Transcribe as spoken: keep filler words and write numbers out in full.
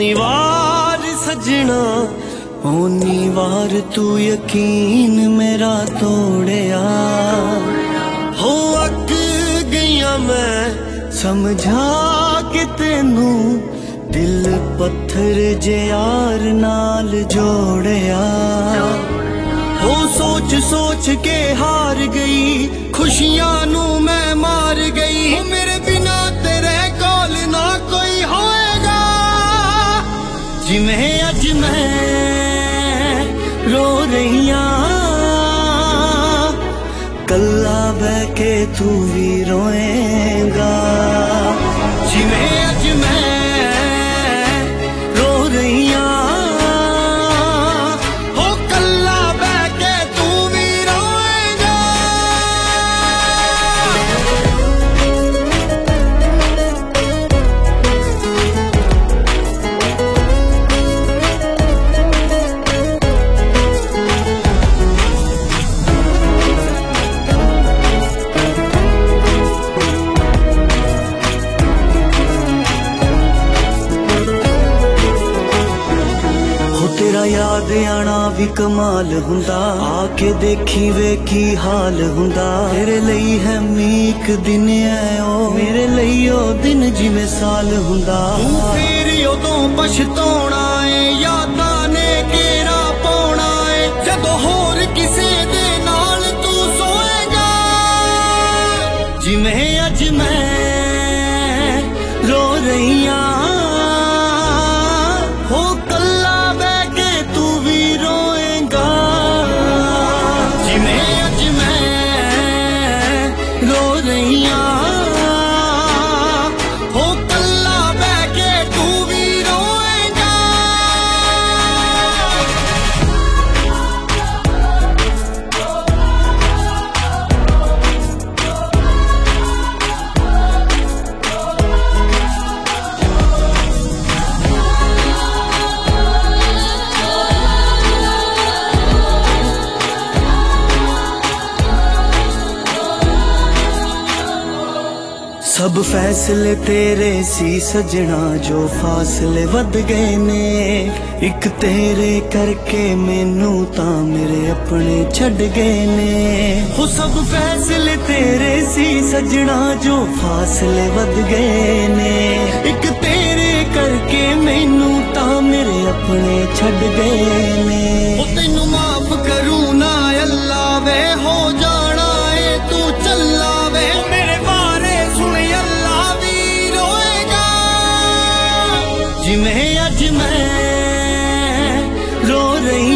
कितनी बार सजना ओनी बार तू यकीन मेरा तोड़िया। हो अक गईया मैं समझा कि तेनू दिल पत्थर जे यार नाल जोड़िया। हो सोच सोच के हार गई खुशियां नू मैं मार गई। हो मेरे बिना तेरे कोल ना कोई होएगा। जिवें अज मैं रो रहिया कल्ला बह के तू भी रोएगा। जिवें अज मैं रो रहिया हो कल्ला बह के तू भी रोएगा। तेरा याद आना भी कमाल हुंदा। आके देखी वे की हाल हुंदा। तेरे लई है मीक दिन है ओ मेरे लई ओ दिन जिवें साल हुंदा। फिर उदों पछताउणा है यादां ने घेरा पाउणा है जदों होर किसे दे नाल तू सोएगा। जिवें अज मैं रो रहिया हो कल्ला हो कल्ला बह के तू भी रोएगा। सब फैसले तेरे सी सजना जो फासले वध गए ने। एक तेरे करके मैनू तां मेरे अपने छड़ गए ने। हो सब फैसले तेरे सी सजना जो फासले वध गए ने। एक तेरे करके मैनू तां मेरे अपने छड़ गए ने। हो तैनू माफ करूं ना अल्लाह वे हो जाना है तू चला वे। मेरे बारे सुन अल्लाह भी रोएगा। जिवें अज मैं रो रही